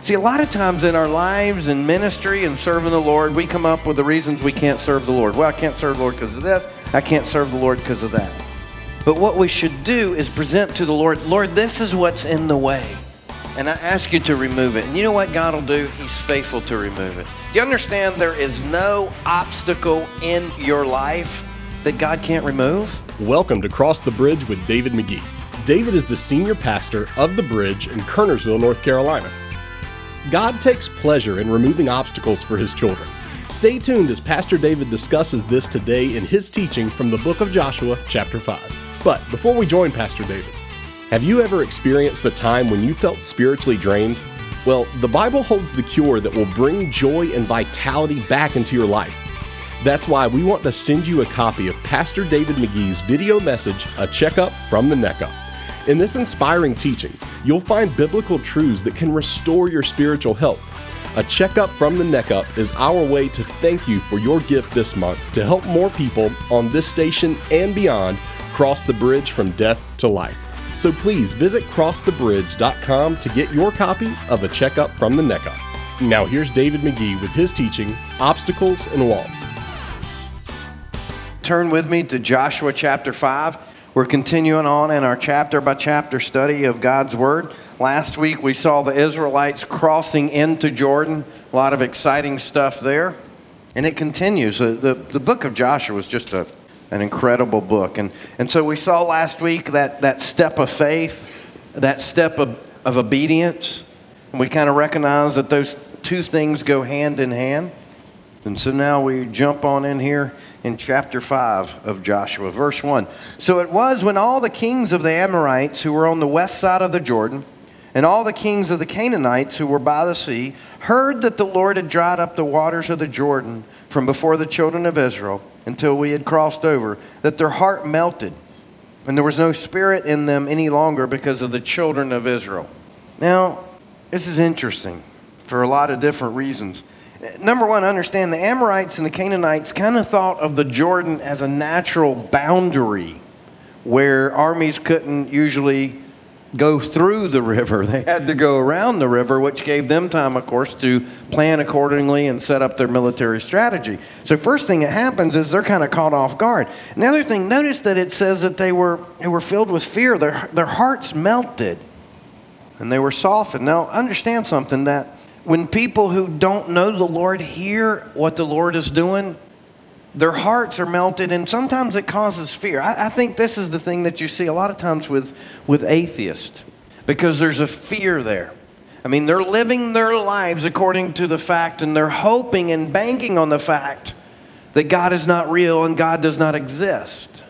See, a lot of times in our lives and ministry and serving the Lord, we come up with the reasons we can't serve the Lord. Well, I can't serve the Lord because of this. I can't serve the Lord because of that. But what we should do is present to the Lord, Lord, this is what's in the way. And I ask you to remove it. And you know what God will do? He's faithful to remove it. Do you understand there is no obstacle in your life that God can't remove? Welcome to Cross the Bridge with David McGee. David is the senior pastor of The Bridge in Kernersville, North Carolina. God takes pleasure in removing obstacles for his children. Stay tuned as Pastor David discusses this today in his teaching from the book of Joshua, chapter 5. But before we join Pastor David, have you ever experienced a time when you felt spiritually drained? Well, the Bible holds the cure that will bring joy and vitality back into your life. That's why we want to send you a copy of Pastor David McGee's video message, A Checkup from the Neck Up. In this inspiring teaching, you'll find biblical truths that can restore your spiritual health. A Checkup from the Neck Up is our way to thank you for your gift this month to help more people on this station and beyond cross the bridge from death to life. So please visit crossthebridge.com to get your copy of A Checkup from the Neck Up. Now here's David McGee with his teaching, Obstacles and Walls. Turn with me to Joshua chapter 5. We're continuing on in our chapter-by-chapter study of God's Word. Last week we saw the Israelites crossing into Jordan. A lot of exciting stuff there. And it continues. The book of Joshua is just an incredible book. And so we saw last week that step of faith, that step of obedience. And we kind of recognize that those two things go hand in hand. And so now we jump on in here in chapter 5 of Joshua, verse 1. So it was when all the kings of the Amorites who were on the west side of the Jordan, and all the kings of the Canaanites who were by the sea, heard that the Lord had dried up the waters of the Jordan from before the children of Israel until we had crossed over, that their heart melted, and there was no spirit in them any longer because of the children of Israel. Now, this is interesting for a lot of different reasons. Number one, understand the Amorites and the Canaanites kind of thought of the Jordan as a natural boundary where armies couldn't usually go through the river. They had to go around the river, which gave them time, of course, to plan accordingly and set up their military strategy. So first thing that happens is they're kind of caught off guard. Another thing, notice that it says that they were filled with fear. Their hearts melted and they were softened. Now, understand something, that when people who don't know the Lord hear what the Lord is doing, their hearts are melted, and sometimes it causes fear. I think this is the thing that you see a lot of times with atheists, because there's a fear there. I mean, they're living their lives according to the fact, and they're hoping and banking on the fact that God is not real and God does not exist.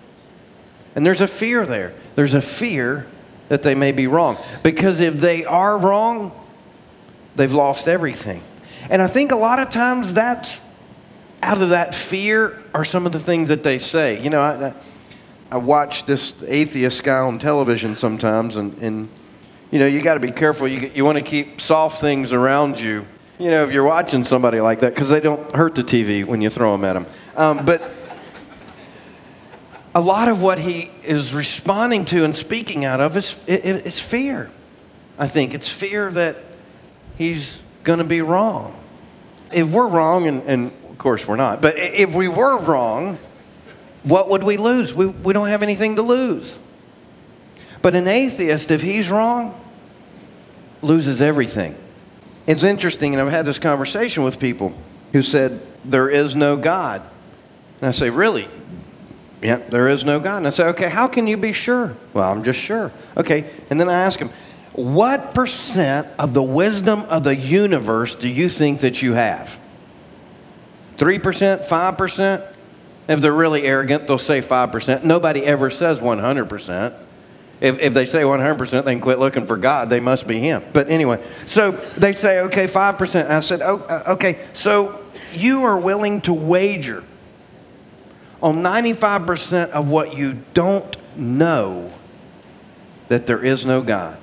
And there's a fear there. There's a fear that they may be wrong. Because if they are wrong, they've lost everything. And I think a lot of times that's out of that fear are some of the things that they say. You know, I watch this atheist guy on television sometimes, and you know, you got to be careful. You want to keep soft things around you, you know, if you're watching somebody like that, because they don't hurt the TV when you throw them at them. But a lot of what he is responding to and speaking out of is fear. I think it's fear that he's going to be wrong. If we're wrong, and of course we're not, but if we were wrong, what would we lose? We don't have anything to lose. But an atheist, if he's wrong, loses everything. It's interesting, and I've had this conversation with people who said, there is no God. And I say, really? Yeah, there is no God. And I say, okay, how can you be sure? Well, I'm just sure. Okay, and then I ask him, what percent of the wisdom of the universe do you think that you have? 3%? 5%? If they're really arrogant, they'll say 5%. Nobody ever says 100%. If they say 100%, they can quit looking for God. They must be him. But anyway, so they say, okay, 5%. I said, okay, so you are willing to wager on 95% of what you don't know that there is no God.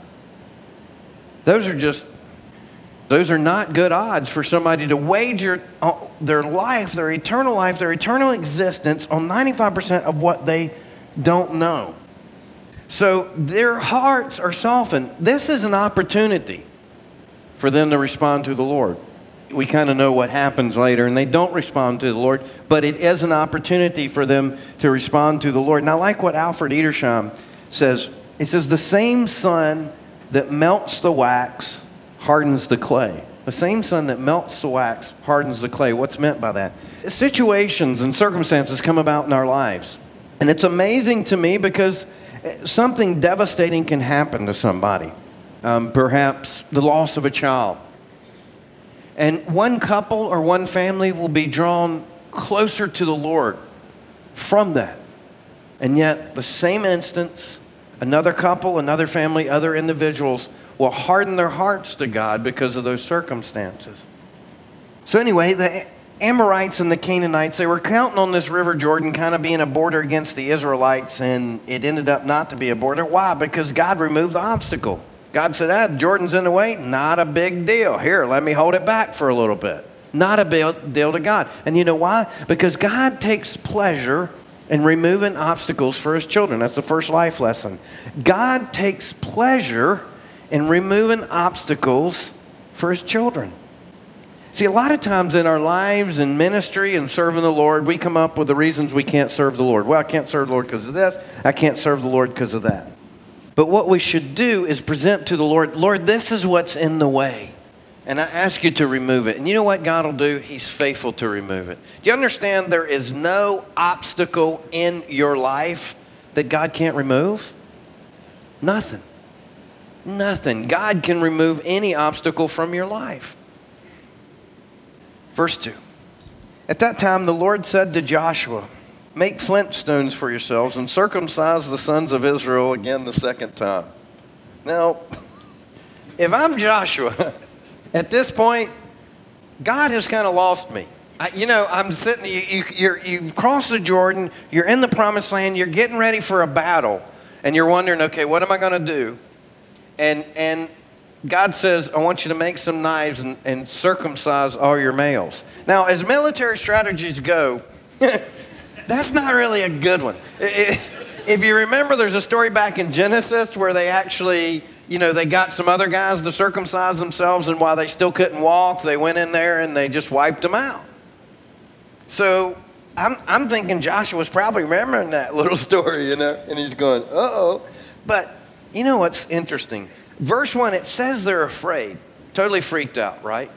Those are not good odds for somebody to wager their life, their eternal existence on 95% of what they don't know. So their hearts are softened. This is an opportunity for them to respond to the Lord. We kind of know what happens later, and they don't respond to the Lord, but it is an opportunity for them to respond to the Lord. And I like what Alfred Edersheim says. He says, the same sun that melts the wax hardens the clay. The same sun that melts the wax hardens the clay. What's meant by that? Situations and circumstances come about in our lives. And it's amazing to me because something devastating can happen to somebody. Perhaps the loss of a child. And one couple or one family will be drawn closer to the Lord from that. And yet, the same instance, another couple, another family, other individuals will harden their hearts to God because of those circumstances. So anyway, the Amorites and the Canaanites, they were counting on this River Jordan kind of being a border against the Israelites, and it ended up not to be a border. Why? Because God removed the obstacle. God said, Jordan's in the way, not a big deal. Here, let me hold it back for a little bit. Not a big deal to God. And you know why? Because God takes pleasure in removing obstacles for his children. That's the first life lesson. God takes pleasure in removing obstacles for his children. See, a lot of times in our lives and ministry and serving the Lord, we come up with the reasons we can't serve the Lord. Well, I can't serve the Lord because of this. I can't serve the Lord because of that. But what we should do is present to the Lord, Lord, this is what's in the way. And I ask you to remove it. And you know what God will do? He's faithful to remove it. Do you understand there is no obstacle in your life that God can't remove? Nothing. Nothing. God can remove any obstacle from your life. Verse 2. At that time the Lord said to Joshua, make flint stones for yourselves and circumcise the sons of Israel again the second time. Now, if I'm Joshua, at this point, God has kind of lost me. I'm sitting, you've crossed the Jordan, you're in the promised land, you're getting ready for a battle, and you're wondering, okay, what am I going to do? And God says, I want you to make some knives and circumcise all your males. Now, as military strategies go, that's not really a good one. If you remember, there's a story back in Genesis where they actually, they got some other guys to circumcise themselves, and while they still couldn't walk, they went in there and they just wiped them out. So I'm thinking Joshua's probably remembering that little story, and he's going, uh-oh. But you know what's interesting? Verse 1, it says they're afraid, totally freaked out, right?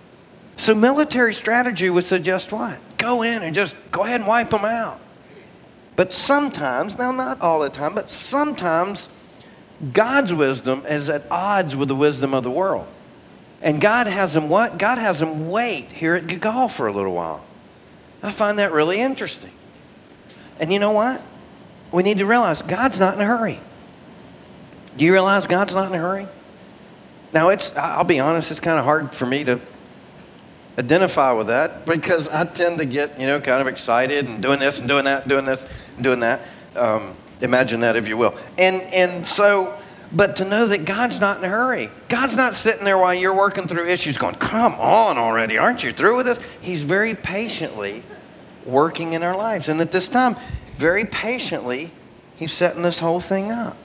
So military strategy would suggest what? Go in and just go ahead and wipe them out. But sometimes, now not all the time, but sometimes God's wisdom is at odds with the wisdom of the world. And God has them what? God has them wait here at Gilgal for a little while. I find that really interesting. And you know what? We need to realize God's not in a hurry. Do you realize God's not in a hurry? Now, I'll be honest, it's kind of hard for me to identify with that because I tend to get, kind of excited and doing this and doing that, doing this and doing that. Imagine that, if you will. And so, but to know that God's not in a hurry. God's not sitting there while you're working through issues going, come on already, aren't you through with this? He's very patiently working in our lives. And at this time, very patiently, he's setting this whole thing up.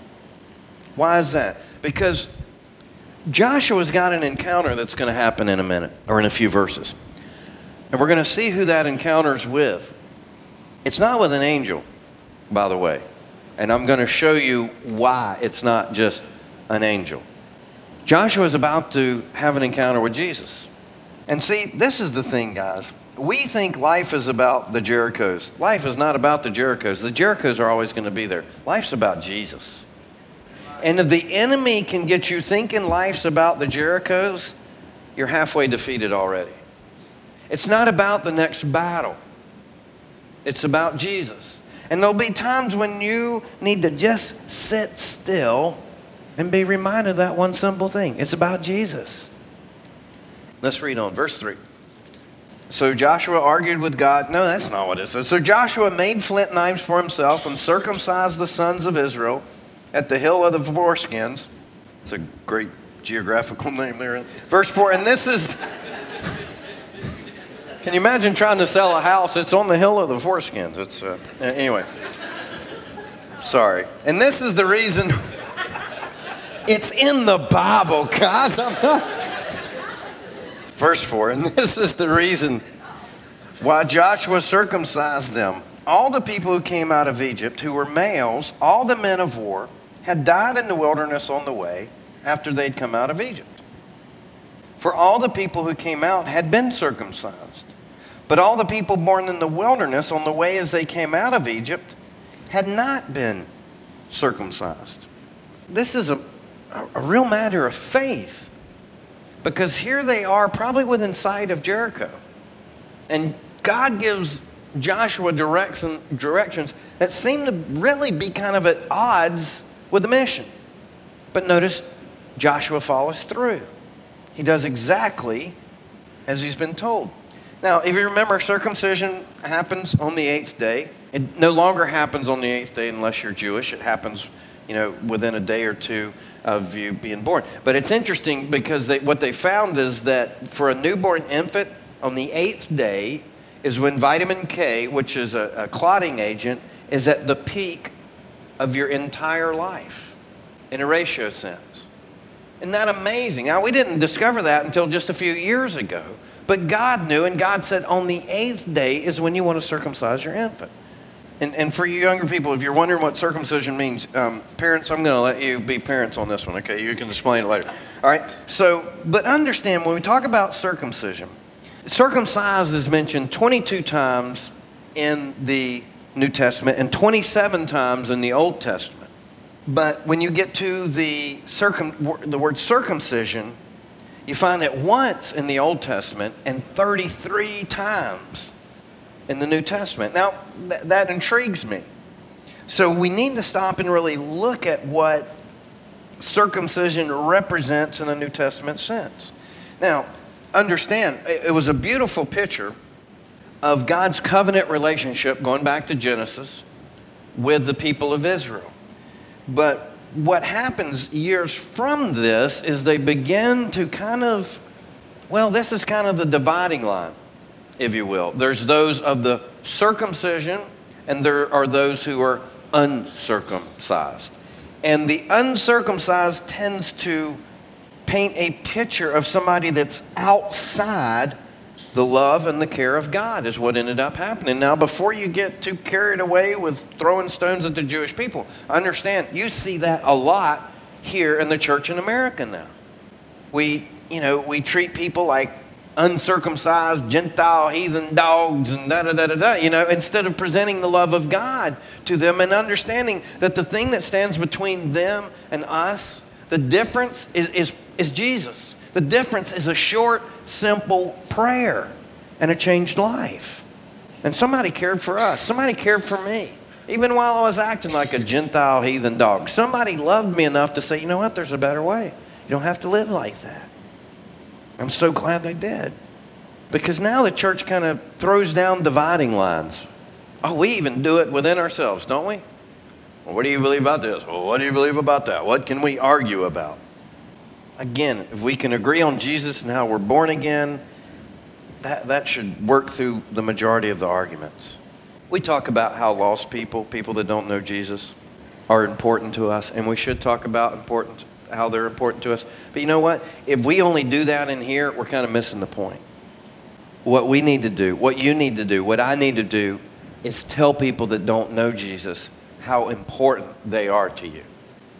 Why is that? Because Joshua's got an encounter that's going to happen in a minute, or in a few verses. And we're going to see who that encounter's with. It's not with an angel, by the way. And I'm going to show you why it's not just an angel. Joshua's about to have an encounter with Jesus. And see, this is the thing, guys. We think life is about the Jerichos. Life is not about the Jerichos. The Jerichos are always going to be there. Life's about Jesus. And if the enemy can get you thinking life's about the Jerichos, you're halfway defeated already. It's not about the next battle. It's about Jesus. And there'll be times when you need to just sit still and be reminded of that one simple thing. It's about Jesus. Let's read on. Verse 3. So Joshua argued with God. No, that's not what it says. So Joshua made flint knives for himself and circumcised the sons of Israel at the hill of the foreskins. It's a great geographical name there. Verse 4, and this is, can you imagine trying to sell a house? It's on the hill of the foreskins. It's, anyway, sorry. And this is the reason, it's in the Bible, guys. Verse 4, and this is the reason why Joshua circumcised them. All the people who came out of Egypt, who were males, all the men of war, had died in the wilderness on the way after they'd come out of Egypt. For all the people who came out had been circumcised. But all the people born in the wilderness on the way as they came out of Egypt had not been circumcised. This is a real matter of faith, because here they are probably within sight of Jericho. And God gives Joshua directions that seem to really be kind of at odds with the mission. But notice Joshua follows through. He does exactly as he's been told. Now, if you remember, circumcision happens on the 8th day. It no longer happens on the 8th day unless you're Jewish. It happens, within a day or two of you being born. But it's interesting because what they found is that for a newborn infant, on the 8th day is when vitamin K, which is a clotting agent, is at the peak of your entire life in a ratio sense. Isn't that amazing? Now, we didn't discover that until just a few years ago. But God knew, and God said on the 8th day is when you want to circumcise your infant. And for you younger people, if you're wondering what circumcision means, parents, I'm going to let you be parents on this one, okay? You can explain it later. All right? But understand, when we talk about circumcision, circumcised is mentioned 22 times in the New Testament and 27 times in the Old Testament. But when you get to the word circumcision, you find it once in the Old Testament and 33 times in the New Testament. Now, that intrigues me. So we need to stop and really look at what circumcision represents in a New Testament sense. Now, understand, it was a beautiful picture of God's covenant relationship going back to Genesis with the people of Israel. But what happens years from this is they begin to this is kind of the dividing line, if you will. There's those of the circumcision, and there are those who are uncircumcised. And the uncircumcised tends to paint a picture of somebody that's outside the love and the care of God, is what ended up happening. Now, before you get too carried away with throwing stones at the Jewish people, understand, you see that a lot here in the church in America now. We treat people like uncircumcised, Gentile, heathen dogs, and instead of presenting the love of God to them and understanding that the thing that stands between them and us, the difference is Jesus. The difference is a short, simple prayer and a changed life. And somebody cared for us. Somebody cared for me. Even while I was acting like a Gentile heathen dog, somebody loved me enough to say, you know what, there's a better way. You don't have to live like that. I'm so glad they did. Because now the church kind of throws down dividing lines. Oh, we even do it within ourselves, don't we? Well, what do you believe about this? Well, what do you believe about that? What can we argue about? Again, if we can agree on Jesus and how we're born again, that should work through the majority of the arguments. We talk about how lost people that don't know Jesus, are important to us, and we should talk about how they're important to us. But you know what? If we only do that in here, we're kind of missing the point. What we need to do, what you need to do, what I need to do is tell people that don't know Jesus how important they are to you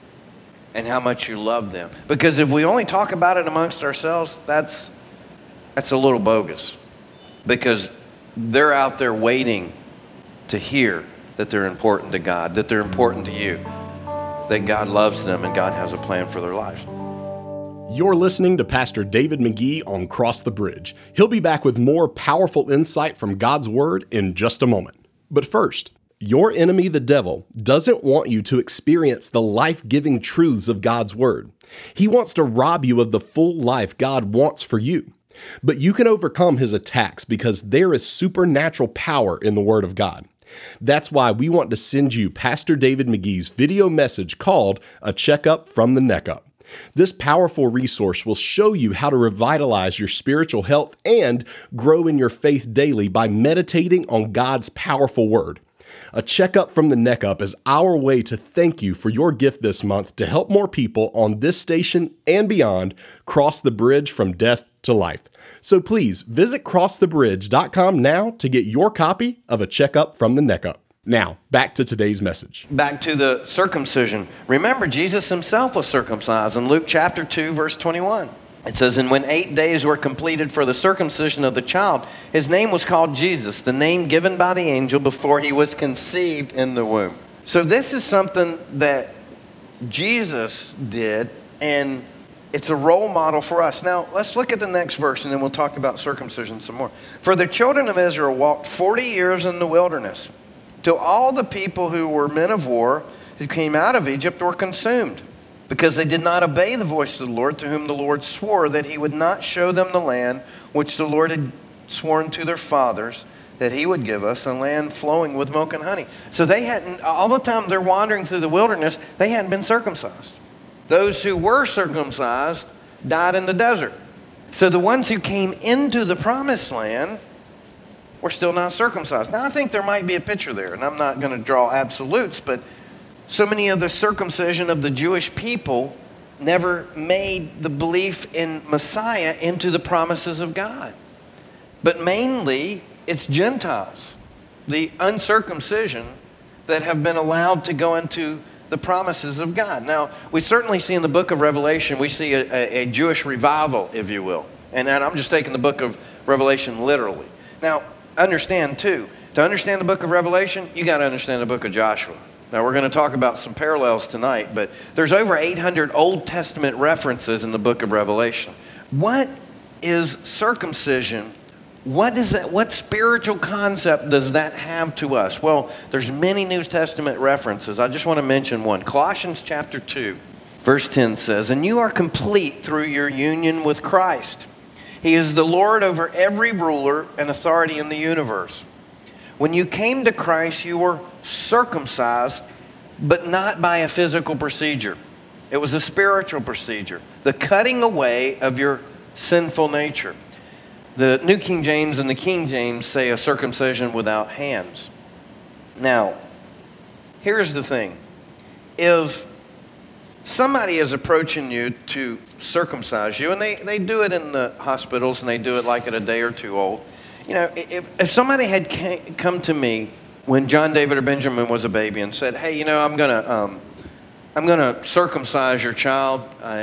and how much you love them. Because if we only talk about it amongst ourselves, that's a little bogus, because they're out there waiting to hear that they're important to God, that they're important to you, that God loves them and God has a plan for their lives. You're listening to Pastor David McGee on Cross the Bridge. He'll be back with more powerful insight from God's Word in just a moment. But first, your enemy, the devil, doesn't want you to experience the life-giving truths of God's Word. He wants to rob you of the full life God wants for you. But you can overcome his attacks because there is supernatural power in the Word of God. That's why we want to send you Pastor David McGee's video message called A Checkup from the Neck Up. This powerful resource will show you how to revitalize your spiritual health and grow in your faith daily by meditating on God's powerful Word. A Checkup from the Neck Up is our way to thank you for your gift this month to help more people on this station and beyond cross the bridge from death to life. So please visit crossthebridge.com now to get your copy of A Checkup from the Neck Up. Now, back to today's message. Back to the circumcision. Remember, Jesus himself was circumcised in Luke chapter 2, verse 21. It says, and when 8 days were completed for the circumcision of the child, his name was called Jesus, the name given by the angel before he was conceived in the womb. So this is something that Jesus did, and it's a role model for us. Now, let's look at the next verse, and then we'll talk about circumcision some more. For the children of Israel walked 40 years in the wilderness, till all the people who were men of war who came out of Egypt were consumed, because they did not obey the voice of the Lord, to whom the Lord swore that he would not show them the land which the Lord had sworn to their fathers that he would give us, a land flowing with milk and honey. So they hadn't, all the time they're wandering through the wilderness, they hadn't been circumcised. Those who were circumcised died in the desert. So the ones who came into the promised land were still not circumcised. Now I think there might be a picture there, and I'm not going to draw absolutes, but so many of the circumcision of the Jewish people never made the belief in Messiah into the promises of God. But mainly, it's Gentiles, the uncircumcision, that have been allowed to go into the promises of God. Now, we certainly see in the book of Revelation, we see a Jewish revival, if you will. And I'm just taking the book of Revelation literally. Now, understand too, to understand the book of Revelation, you got to understand the book of Joshua. Now, we're going to talk about some parallels tonight, but there's over 800 Old Testament references in the book of Revelation. What is circumcision? What is that? What spiritual concept does that have to us? Well, there's many New Testament references. I just want to mention one. Colossians chapter 2, verse 10 says, and you are complete through your union with Christ. He is the Lord over every ruler and authority in the universe. When you came to Christ, you were circumcised, but not by a physical procedure. It was a spiritual procedure, the cutting away of your sinful nature. The New King James and the King James say a circumcision without hands. Now, here's the thing. If somebody is approaching you to circumcise you, and they do it in the hospitals, and they do it like at a day or two old. You know, if somebody had come to me when John David or Benjamin was a baby and said, hey, you know, I'm gonna circumcise your child.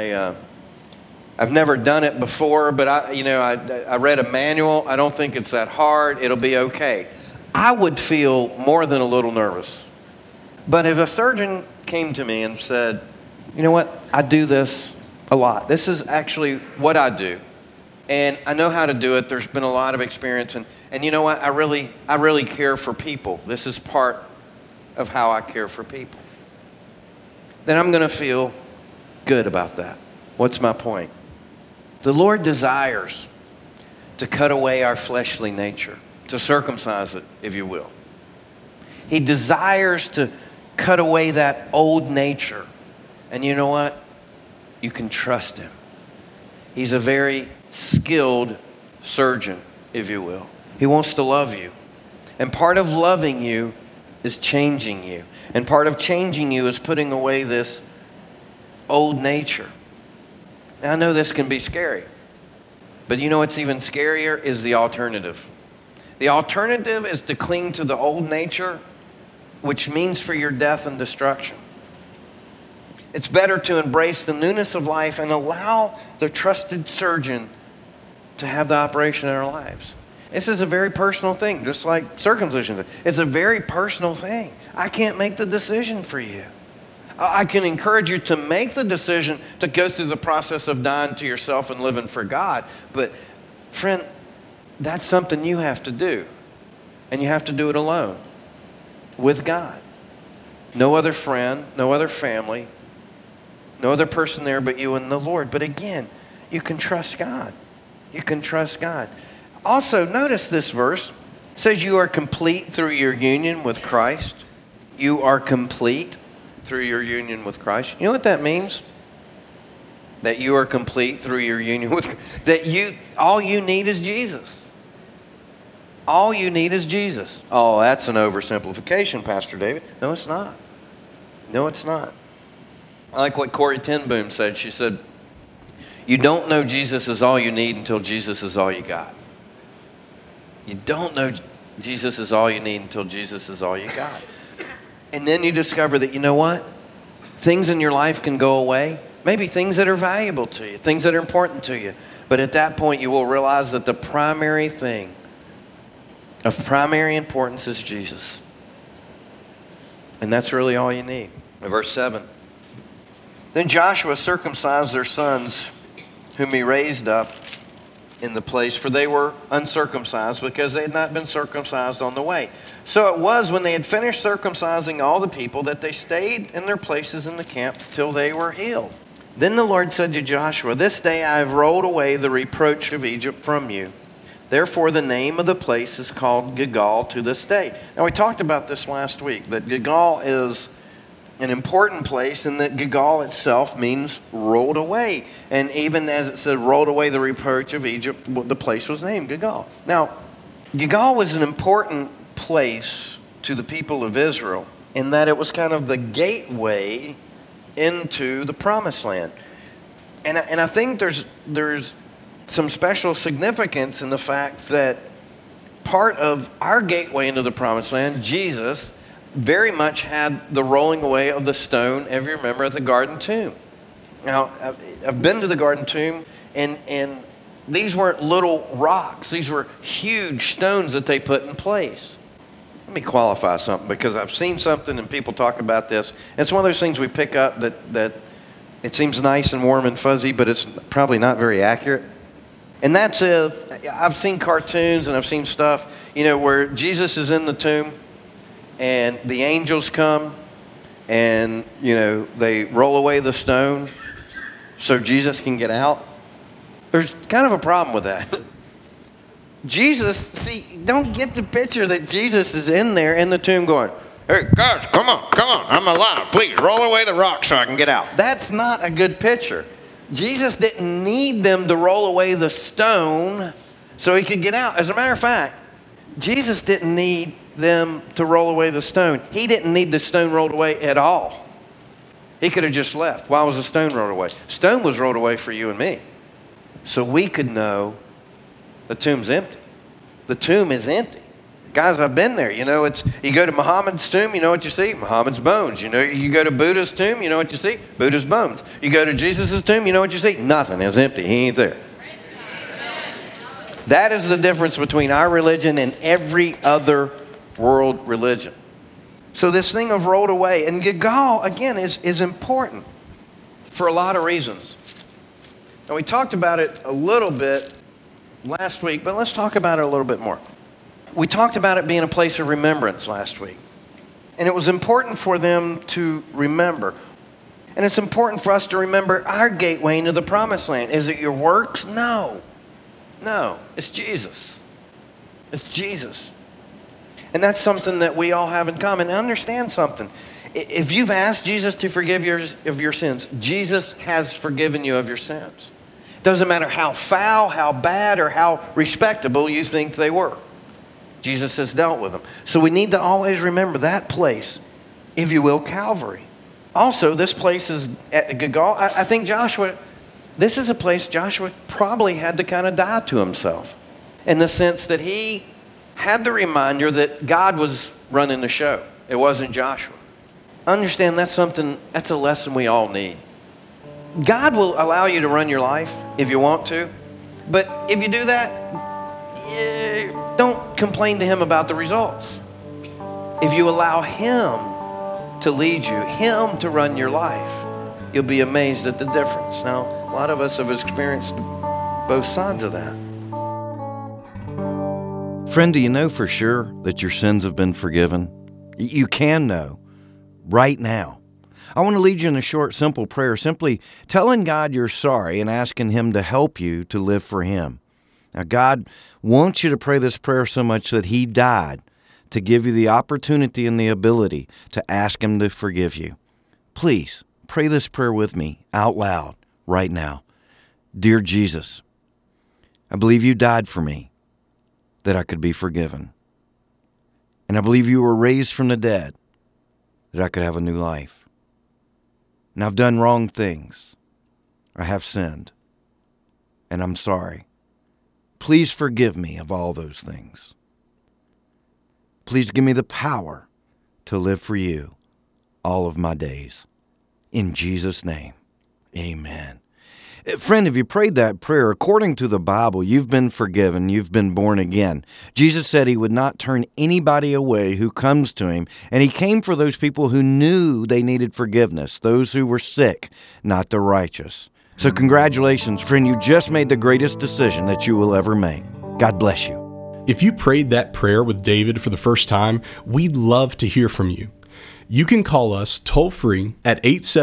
I've never done it before, but I read a manual. I don't think it's that hard. It'll be okay. I would feel more than a little nervous. But if a surgeon came to me and said, you know what, I do this a lot. This is actually what I do. And I know how to do it. There's been a lot of experience. And you know what, I really care for people. This is part of how I care for people. Then I'm going to feel good about that. What's my point? The Lord desires to cut away our fleshly nature, to circumcise it, if you will. He desires to cut away that old nature. And you know what? You can trust him. He's a very skilled surgeon, if you will. He wants to love you. And part of loving you is changing you. And part of changing you is putting away this old nature. Now, I know this can be scary, but you know what's even scarier is the alternative. The alternative is to cling to the old nature, which means for your death and destruction. It's better to embrace the newness of life and allow the trusted surgeon to have the operation in our lives. This is a very personal thing, just like circumcision. It's a very personal thing. I can't make the decision for you. I can encourage you to make the decision to go through the process of dying to yourself and living for God. But friend, that's something you have to do. And you have to do it alone with God. No other friend, no other family, no other person there but you and the Lord. But again, you can trust God. You can trust God. Also, notice this verse. It says you are complete through your union with Christ. You are complete through your union with Christ. You know what that means? That you are complete through your union with Christ. That all you need is Jesus. All you need is Jesus. Oh, that's an oversimplification, Pastor David. No, it's not. No, it's not. I like what Corrie ten Boom said. She said, You don't know Jesus is all you need until Jesus is all you got. You don't know Jesus is all you need until Jesus is all you got. And then you discover that, you know what? Things in your life can go away. Maybe things that are valuable to you, things that are important to you. But at that point, you will realize that the primary thing of primary importance is Jesus. And that's really all you need. Verse 7. Then Joshua circumcised their sons, whom he raised up in the place, for they were uncircumcised because they had not been circumcised on the way. So it was when they had finished circumcising all the people that they stayed in their places in the camp till they were healed. Then the Lord said to Joshua, this day I have rolled away the reproach of Egypt from you. Therefore the name of the place is called Gilgal to this day. Now we talked about this last week, that Gilgal is an important place, and that Gilgal itself means rolled away. And even as it said, rolled away the reproach of Egypt, the place was named Gilgal. Now, Gilgal was an important place to the people of Israel in that it was kind of the gateway into the promised land. And I think there's some special significance in the fact that part of our gateway into the promised land, Jesus, very much had the rolling away of the stone, if you remember, at the Garden Tomb. Now, I've been to the Garden Tomb, and these weren't little rocks. These were huge stones that they put in place. Let me qualify something, because I've seen something and people talk about this. It's one of those things we pick up that it seems nice and warm and fuzzy, but it's probably not very accurate. And that's I've seen cartoons and I've seen stuff, where Jesus is in the tomb, and the angels come and, they roll away the stone so Jesus can get out. There's kind of a problem with that. Jesus, don't get the picture that Jesus is in there in the tomb going, hey, guys, come on, I'm alive. Please roll away the rock so I can get out. That's not a good picture. Jesus didn't need them to roll away the stone so he could get out. As a matter of fact, Jesus didn't need them to roll away the stone. He didn't need the stone rolled away at all. He could have just left. Why was the stone rolled away? Stone was rolled away for you and me, so we could know the tomb's empty. The tomb is empty. Guys, I've been there. You go to Muhammad's tomb, you know what you see? Muhammad's bones. You go to Buddha's tomb, you know what you see? Buddha's bones. You go to Jesus' tomb, you know what you see? Nothing. It's empty. He ain't there. That is the difference between our religion and every other world religion. So this thing of rolled away, and Gilgal, again, is important for a lot of reasons. Now, we talked about it a little bit last week, but let's talk about it a little bit more. We talked about it being a place of remembrance last week. And it was important for them to remember. And it's important for us to remember our gateway into the promised land. Is it your works? No, it's Jesus. It's Jesus. And that's something that we all have in common. And understand something. If you've asked Jesus to forgive of your sins, Jesus has forgiven you of your sins. Doesn't matter how foul, how bad, or how respectable you think they were. Jesus has dealt with them. So we need to always remember that place, if you will, Calvary. Also, this place is at Gilgal. I think this is a place Joshua probably had to kind of die to himself, in the sense that he had the reminder that God was running the show. It wasn't Joshua. Understand that's a lesson we all need. God will allow you to run your life if you want to, but if you do that, don't complain to him about the results. If you allow him to lead you, him to run your life, you'll be amazed at the difference. Now, a lot of us have experienced both sides of that. Friend, do you know for sure that your sins have been forgiven? You can know right now. I want to lead you in a short, simple prayer, simply telling God you're sorry and asking him to help you to live for him. Now, God wants you to pray this prayer so much that he died to give you the opportunity and the ability to ask him to forgive you. Please pray this prayer with me out loud right now. Dear Jesus, I believe you died for me that I could be forgiven. And I believe you were raised from the dead that I could have a new life. And I've done wrong things. I have sinned. and I'm sorry. Please forgive me of all those things. Please give me the power to live for you all of my days. In Jesus' name, amen. Friend, if you prayed that prayer, according to the Bible, you've been forgiven, you've been born again. Jesus said he would not turn anybody away who comes to him, and he came for those people who knew they needed forgiveness, those who were sick, not the righteous. So congratulations, friend, you just made the greatest decision that you will ever make. God bless you. If you prayed that prayer with David for the first time, we'd love to hear from you. You can call us toll-free at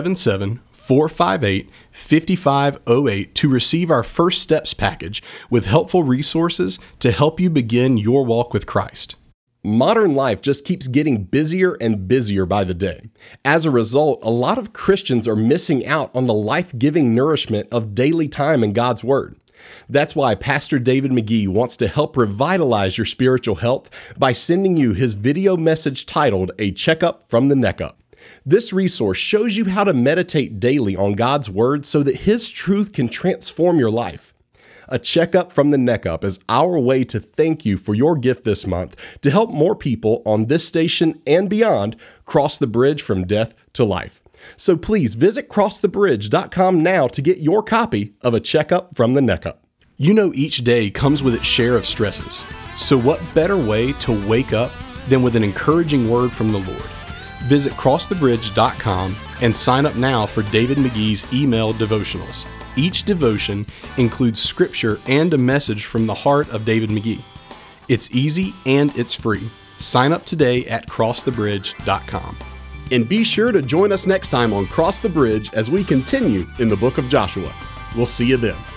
877-458-5508 to receive our First Steps package with helpful resources to help you begin your walk with Christ. Modern life just keeps getting busier and busier by the day. As a result, a lot of Christians are missing out on the life-giving nourishment of daily time in God's Word. That's why Pastor David McGee wants to help revitalize your spiritual health by sending you his video message titled A Checkup from the Neck Up. This resource shows you how to meditate daily on God's Word so that His truth can transform your life. A Checkup from the Neck Up is our way to thank you for your gift this month to help more people on this station and beyond cross the bridge from death to life. So please visit crossthebridge.com now to get your copy of A Checkup from the Neck Up. You know each day comes with its share of stresses. So what better way to wake up than with an encouraging word from the Lord? Visit crossthebridge.com and sign up now for David McGee's email devotionals. Each devotion includes scripture and a message from the heart of David McGee. It's easy and it's free. Sign up today at crossthebridge.com. And be sure to join us next time on Cross the Bridge as we continue in the book of Joshua. We'll see you then.